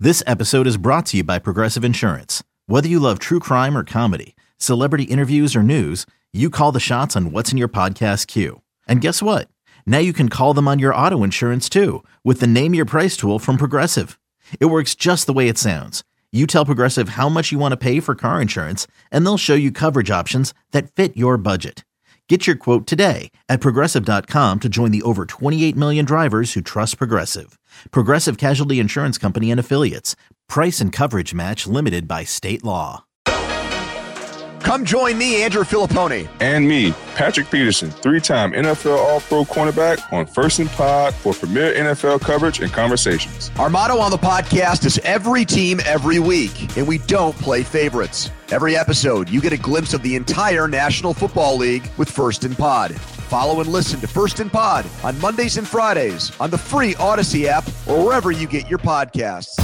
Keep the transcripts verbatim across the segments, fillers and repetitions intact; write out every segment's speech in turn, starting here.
This episode is brought to you by Progressive Insurance. Whether you love true crime or comedy, celebrity interviews or news, you call the shots on what's in your podcast queue. And guess what? Now you can call them on your auto insurance too with the Name Your Price tool from Progressive. It works just the way it sounds. You tell Progressive how much you want to pay for car insurance, and they'll show you coverage options that fit your budget. Get your quote today at Progressive dot com to join the over twenty-eight million drivers who trust Progressive. Progressive Casualty Insurance Company and Affiliates. Price and coverage match limited by state law. Come join me, Andrew Filippone. And me, Patrick Peterson, three-time N F L All-Pro cornerback on First and Pod for premier N F L coverage and conversations. Our motto on the podcast is every team, every week, and we don't play favorites. Every episode, you get a glimpse of the entire National Football League with First and Pod. Follow and listen to First and Pod on Mondays and Fridays on the free Odyssey app or wherever you get your podcasts.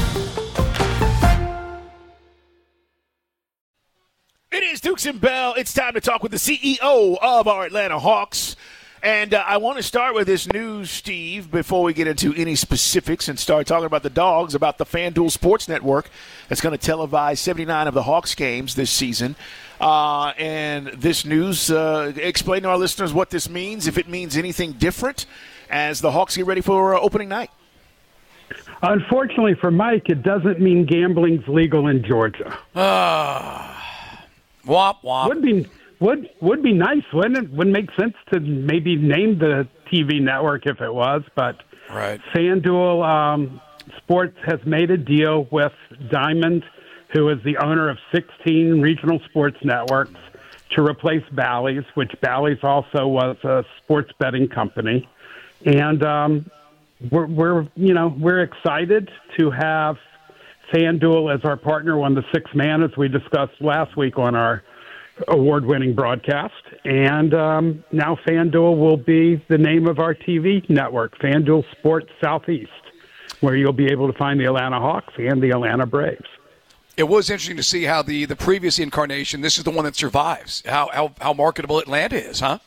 It is Dukes and Bell. It's time to talk with the C E O of our Atlanta Hawks. And uh, I want to start with this news, Steve, before we get into any specifics and start talking about the Dogs, about the FanDuel Sports Network that's going to televise seventy-nine of the Hawks games this season. Uh, and this news, uh, explain to our listeners what this means, if it means anything different as the Hawks get ready for uh, opening night. Unfortunately for Mike, it doesn't mean gambling's legal in Georgia. Ah. Womp womp. Would be would would be nice, wouldn't it? Would make sense to maybe name the T V network if it was, but right. FanDuel um, Sports has made a deal with Diamond, who is the owner of sixteen regional sports networks, to replace Bally's, which Bally's also was a sports betting company, and um, we're, we're you know we're excited to have FanDuel as our partner on the sixth man, as we discussed last week on our award-winning broadcast. And um, now FanDuel will be the name of our T V network, FanDuel Sports Southeast, where you'll be able to find the Atlanta Hawks and the Atlanta Braves. It was interesting to see how the, the previous incarnation, this is the one that survives, how, how, how marketable Atlanta is, huh?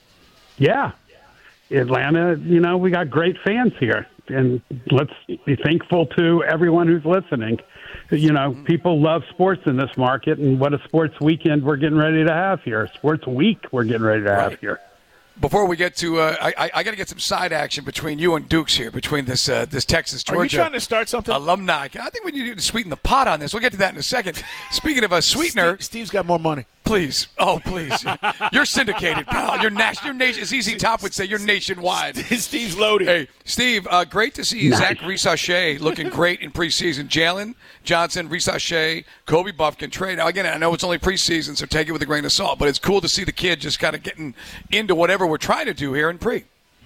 Yeah. Atlanta, you know, we got great fans here. And let's be thankful to everyone who's listening. You know, people love sports in this market, and what a sports weekend we're getting ready to have here. Sports week we're getting ready to have right. here. Before we get to, uh, I, I, I got to get some side action between you and Dukes here, between this uh, this Texas Georgia. Are you trying to start something? Alumni. I think we need to sweeten the pot on this. We'll get to that in a second. Speaking of a sweetener, Steve, Steve's got more money. Please, oh please, you're syndicated, pal. You're national. Your nation, as Easy Top would say, you're nationwide. Steve's loaded. Hey, Steve, uh, great to see nice. Zach Reese-Shea looking great in preseason. Jalen Johnson, Reese-Shea, Kobe Buffkin trade. Now again, I know it's only preseason, so take it with a grain of salt. But it's cool to see the kid just kind of getting into whatever we're trying to do here in pre.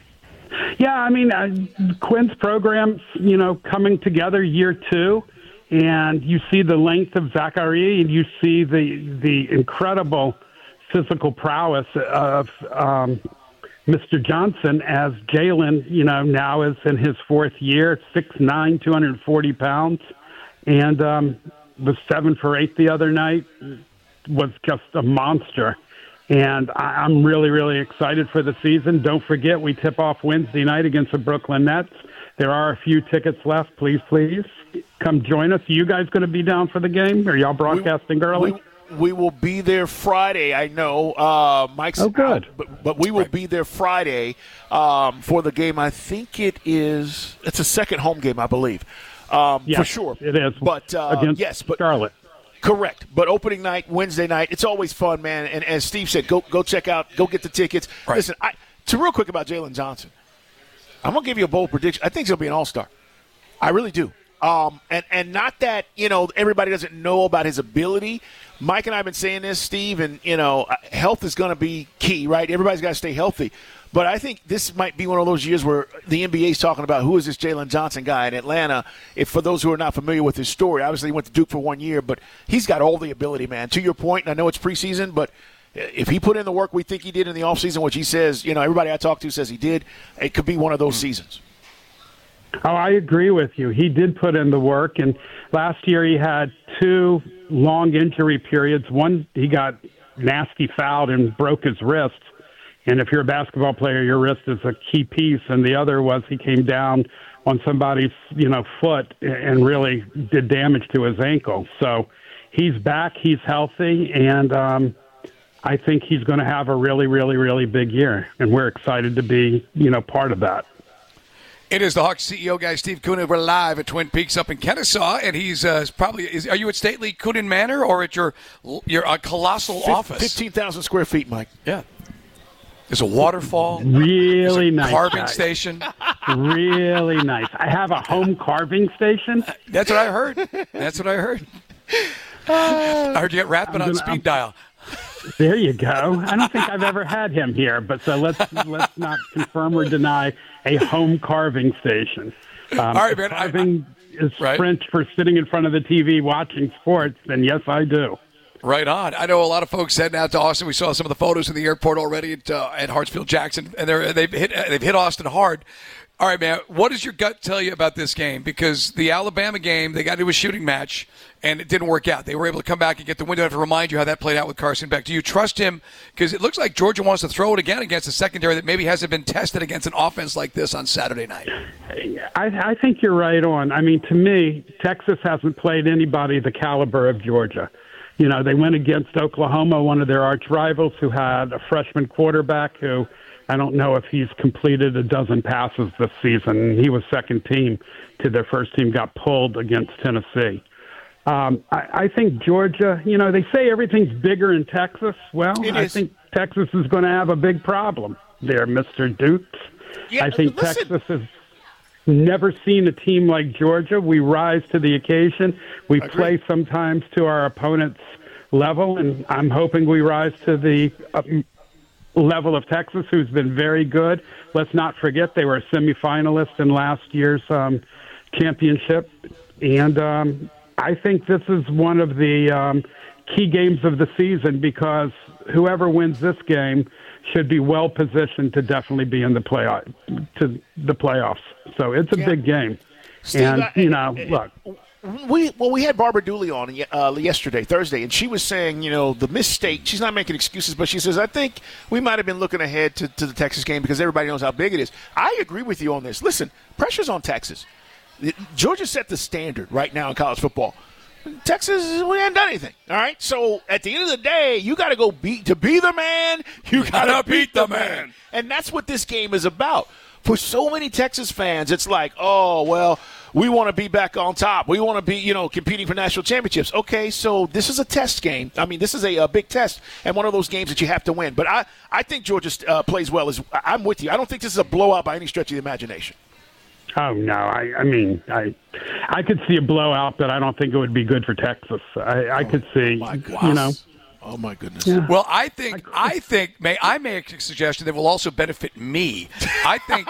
Yeah, I mean, uh, Quinn's program, you know, coming together year two. And you see the length of Zachary, and you see the the incredible physical prowess of um, Mister Johnson, as Jalen, you know, now is in his fourth year, six nine, two hundred forty pounds, and um, was seven for eight the other night, was just a monster. And I, I'm really, really excited for the season. Don't forget, we tip off Wednesday night against the Brooklyn Nets. There are a few tickets left. Please, please come join us. Are you guys going to be down for the game? Are y'all broadcasting we, early? We, we will be there Friday. I know uh, Mike's oh, good. out, but, but we will be there Friday um, for the game. I think it is. It's a second home game, I believe, um, yes, for sure. It is. But uh, against yes, but Charlotte. Correct. But opening night, Wednesday night, it's always fun, man. And as Steve said, go go check out, go get the tickets. Right. Listen, I, to real quick about Jalen Johnson. I'm going to give you a bold prediction. I think he'll be an all-star. I really do. Um, and, and not that, you know, everybody doesn't know about his ability. Mike and I have been saying this, Steve, and, you know, health is going to be key, right? Everybody's got to stay healthy. But I think this might be one of those years where the N B A is talking about who is this Jalen Johnson guy in Atlanta. If for those who are not familiar with his story, obviously he went to Duke for one year, but he's got all the ability, man. To your point, and I know it's preseason, but if he put in the work we think he did in the offseason, which he says, you know, everybody I talked to says he did, it could be one of those seasons. Oh, I agree with you. He did put in the work, and last year he had two long injury periods. One, he got nasty fouled and broke his wrist. And if you're a basketball player, your wrist is a key piece. And the other was he came down on somebody's, you know, foot and really did damage to his ankle. So he's back, he's healthy, and um, I think he's going to have a really, really, really big year, and we're excited to be, you know, part of that. It is the Hawks C E O guy, Steve Koonin. We're live at Twin Peaks up in Kennesaw, and he's uh, probably. Is, are you at Stately Koonin Manor or at your your uh, colossal F- office? Fifteen thousand square feet, Mike. Yeah. There's a waterfall. Really a nice carving guys. station. Really nice. I have a home carving station. That's what I heard. That's what I heard. I heard you get rapping on gonna, speed I'm, dial. There you go. I don't think I've ever had him here, but so let's let's not confirm or deny a home carving station. Um, All right, man. Carving I, I, is right. French for sitting in front of the T V watching sports, then yes, I do. Right on. I know a lot of folks heading out to Austin. We saw some of the photos in the airport already at, uh, at Hartsfield Jackson, and they're, they've hit they've hit Austin hard. All right, man, what does your gut tell you about this game? Because the Alabama game, they got into a shooting match, and it didn't work out. They were able to come back and get the win. I have to remind you how that played out with Carson Beck. Do you trust him? Because it looks like Georgia wants to throw it again against a secondary that maybe hasn't been tested against an offense like this on Saturday night. I, I think you're right on. I mean, to me, Texas hasn't played anybody the caliber of Georgia. You know, they went against Oklahoma, one of their arch rivals, who had a freshman quarterback who I don't know if he's completed a dozen passes this season. He was second team to their first team, got pulled against Tennessee. Um, I, I think Georgia, you know, they say everything's bigger in Texas. Well, It I is. think Texas is going to have a big problem there, Mister Dukes. Yeah, I think listen. Texas has never seen a team like Georgia. We rise to the occasion. We Agreed. play sometimes to our opponent's level, and I'm hoping we rise to the uh, level of Texas, who's been very good. Let's not forget they were a semifinalist in last year's um, championship, and um, I think this is one of the um, key games of the season because whoever wins this game should be well positioned to definitely be in the playoff to the playoffs. So it's a Yeah. big game, Steve, and I- you know, I- look. We well, we had Barbara Dooley on uh, yesterday, Thursday, and she was saying, you know, the mistake. She's not making excuses, but she says, I think we might have been looking ahead to, to the Texas game because everybody knows how big it is. I agree with you on this. Listen, pressure's on Texas. Georgia set the standard right now in college football. Texas, we haven't done anything. All right, so at the end of the day, you got to go beat to be the man. You got to beat the man, and that's what this game is about. For so many Texas fans, it's like, oh, well, we want to be back on top. We want to be, you know, competing for national championships. Okay, so this is a test game. I mean, this is a, a big test and one of those games that you have to win. But I, I think Georgia uh, plays well. As I'm with you. I don't think this is a blowout by any stretch of the imagination. Oh no! I, I mean, I, I could see a blowout, but I don't think it would be good for Texas. I, I could see, My goodness. you know. Oh my goodness. Yeah. Well, I think I think may I make a suggestion that will also benefit me. I think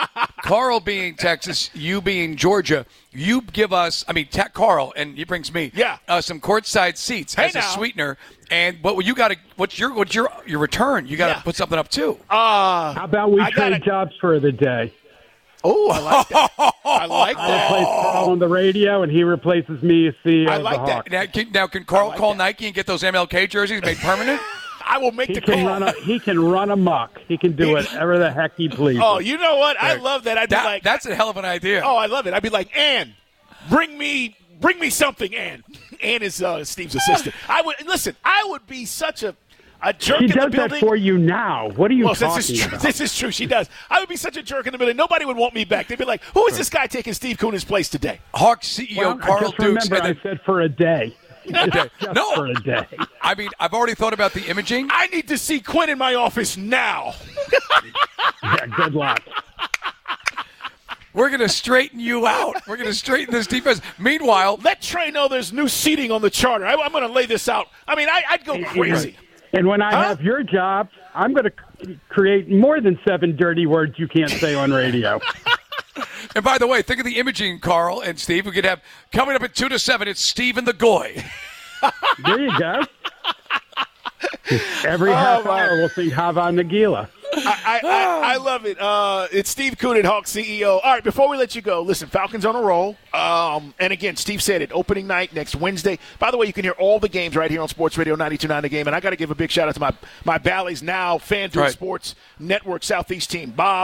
Carl being Texas, you being Georgia, you give us. I mean, te- Carl, and he brings me. Yeah. Uh, some courtside seats Hey as now. a sweetener. And what you got to? What's your what's your your return? You got to Yeah. put something up too. Uh, How about we I trade gotta- jobs for the day? oh, I like that. I like I that. replace Carl on the radio, and he replaces me as C E O I of like the that. Hawks. Now can, now, can Carl like call that. Nike and get those M L K jerseys made permanent? I will make He the can call. run. A, he can run amok. He can do whatever the heck he pleases. Oh, you know what? I love that. I'd be That, like, that's a hell of an idea. oh, I love it. I'd be like, Ann, bring me, bring me something, Ann. Ann is uh, Steve's assistant. I would listen. I would be such a a jerk she in the does building. that for you now. What are you Well, this talking is true. about? This is true. She does. I would be such a jerk in the building. Nobody would want me back. They'd be like, "Who is this guy taking Steve Koonin's place today?" Hawks C E O Well, Carl just Dukes. remember, and I then- said for a day. Just, just No. for a day. I mean, I've already thought about the imaging. I need to see Quinn in my office now. Yeah, good luck. We're going to straighten you out. We're going to straighten this defense. Meanwhile, Let Trey know there's new seating on the charter. I, I'm going to lay this out. I mean, I, I'd go crazy. And when I Huh? have your job, I'm going to create more than seven dirty words you can't say on radio. and by the way, think of the imaging, Carl and Steve. We could have coming up at two to seven. It's Steve and the Goy. There you go. Every half my- hour we'll sing Hava Nagila. I, I, I love it. Uh, it's Steve Koonin, Hawks C E O. All right, before we let you go, listen, Falcons on a roll. Um, and again, Steve said it, opening night next Wednesday. By the way, you can hear all the games right here on Sports Radio ninety-two point nine The Game. And I got to give a big shout out to my, my Bally's Now FanDuel Right. Sports Network Southeast team. Bob,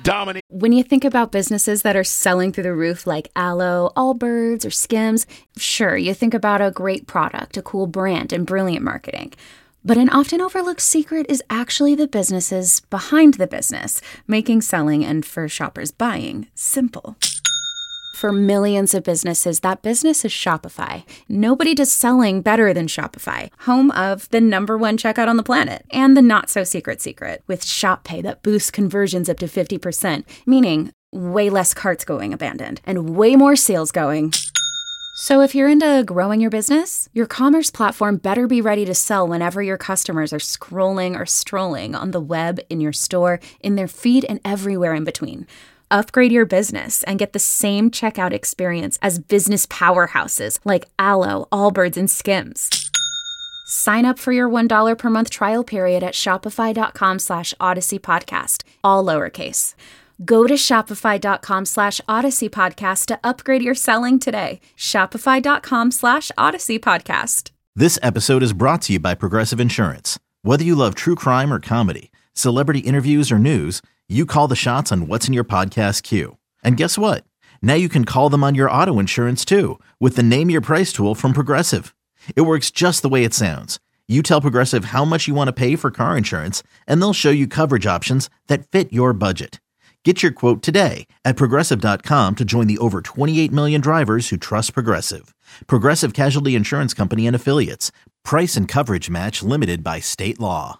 Dominic. When you think about businesses that are selling through the roof like Aloe, Allbirds, or Skims, sure, you think about a great product, a cool brand, and brilliant marketing. But an often overlooked secret is actually the businesses behind the business, making selling and for shoppers buying simple. For millions of businesses, that business is Shopify. Nobody does selling better than Shopify, home of the number one checkout on the planet and the not-so-secret secret with Shop Pay that boosts conversions up to fifty percent, meaning way less carts going abandoned and way more sales going. So if you're into growing your business, your commerce platform better be ready to sell whenever your customers are scrolling or strolling on the web, in your store, in their feed, and everywhere in between. Upgrade your business and get the same checkout experience as business powerhouses like Aloe, Allbirds, and Skims. Sign up for your one dollar per month trial period at shopify.com slash Odyssey Podcast, all lowercase. Go to shopify.com slash Odyssey Podcast to upgrade your selling today. Shopify.com slash Odyssey Podcast. This episode is brought to you by Progressive Insurance. Whether you love true crime or comedy, celebrity interviews or news, you call the shots on what's in your podcast queue. And guess what? Now you can call them on your auto insurance too with the Name Your Price tool from Progressive. It works just the way it sounds. You tell Progressive how much you want to pay for car insurance, and they'll show you coverage options that fit your budget. Get your quote today at Progressive dot com to join the over twenty-eight million drivers who trust Progressive. Progressive Casualty Insurance Company and Affiliates. Price and coverage match limited by state law.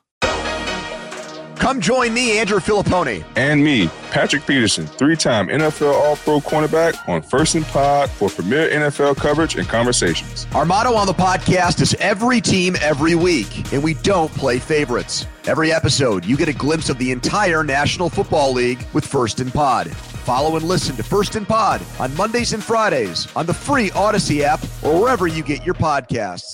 Come join me, Andrew Filippone. And me, Patrick Peterson, three-time N F L All-Pro cornerback on First and Pod for premier N F L coverage and conversations. Our motto on the podcast is every team, every week, and we don't play favorites. Every episode, you get a glimpse of the entire National Football League with First and Pod. Follow and listen to First and Pod on Mondays and Fridays on the free Odyssey app or wherever you get your podcasts.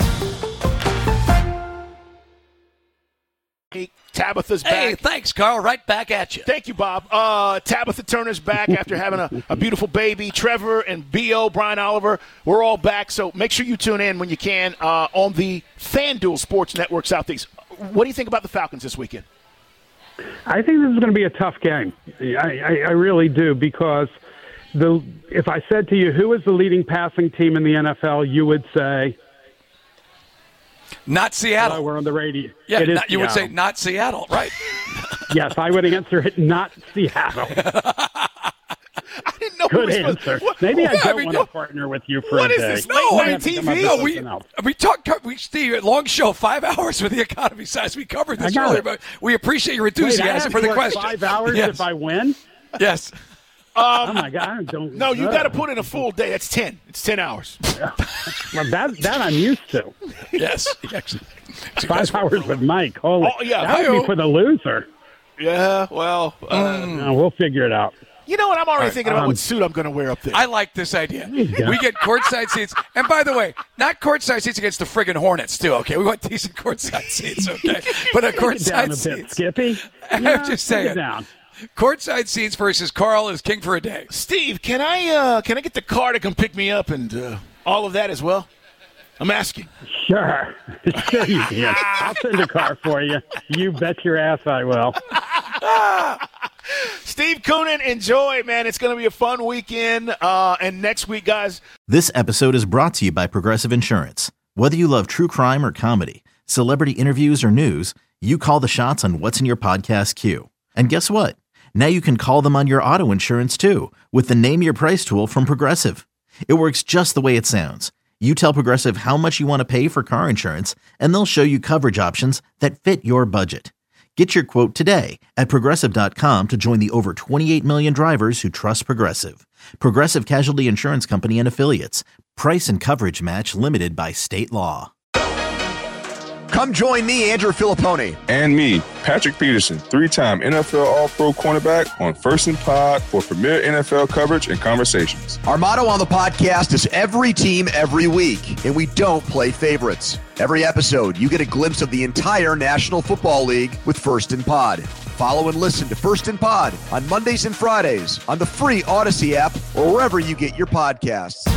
Tabitha's back. Hey, thanks, Carl. Right back at you. Thank you, Bob. Uh, Tabitha Turner's back after having a, a beautiful baby. Trevor and B O, Brian Oliver, we're all back. So make sure you tune in when you can uh, on the FanDuel Sports Network Southeast. What do you think about the Falcons this weekend? I think this is going to be a tough game. I, I, I really do, because the if I said to you, who is the leading passing team in the N F L, you would say... Not Seattle. Oh, we're on the radio. Yeah, it is not, you would Seattle. say not Seattle, right? Yes, I would answer it, not Seattle. I didn't know. Good we answer. What, Maybe what, I don't I mean, want to partner with you for what a is day. this, No, late I night mean, T I'm V? not No, we, something else. we talked, we, Steve, long show, five hours with the economy size. We covered this I got earlier, it. but we appreciate your Wait, I enthusiasm have for to the work question. five hours yes. if I win? Yes. Oh, my God. I don't No, you know. got to put in a full day. That's ten. It's ten hours. Well, that, that I'm used to. Yes. Actually, Five hours with Mike. Holy, Oh, yeah, that would hi-yo. be for the loser. Yeah, well, uh, No, we'll figure it out. you know what? I'm already right, thinking about um, what suit I'm going to wear up there. I like this idea. you go. We get courtside seats. And by the way, not courtside seats against the friggin' Hornets, too, okay? We want decent courtside seats, okay? But a Get down courtside a bit, seats. Skippy. I'm Yeah, just take saying. it down. Courtside seats versus Carl is king for a day. Steve, can I uh, can I get the car to come pick me up and uh, all of that as well? I'm asking. Sure. Sure you can. I'll send a car for you. You bet your ass I will. Steve Koonin, enjoy, man. It's going to be a fun weekend. Uh, and next week, guys. This episode is brought to you by Progressive Insurance. Whether you love true crime or comedy, celebrity interviews or news, you call the shots on what's in your podcast queue. And guess what? Now you can call them on your auto insurance too with the Name Your Price tool from Progressive. It works just the way it sounds. You tell Progressive how much you want to pay for car insurance, and they'll show you coverage options that fit your budget. Get your quote today at Progressive dot com to join the over twenty-eight million drivers who trust Progressive. Progressive Casualty Insurance Company and Affiliates. Price and coverage match limited by state law. Come join me, Andrew Filippone. And me, Patrick Peterson, three-time N F L All-Pro cornerback on First and Pod for premier N F L coverage and conversations. Our motto on the podcast is every team, every week, and we don't play favorites. Every episode, you get a glimpse of the entire National Football League with First and Pod. Follow and listen to First and Pod on Mondays and Fridays on the free Odyssey app or wherever you get your podcasts.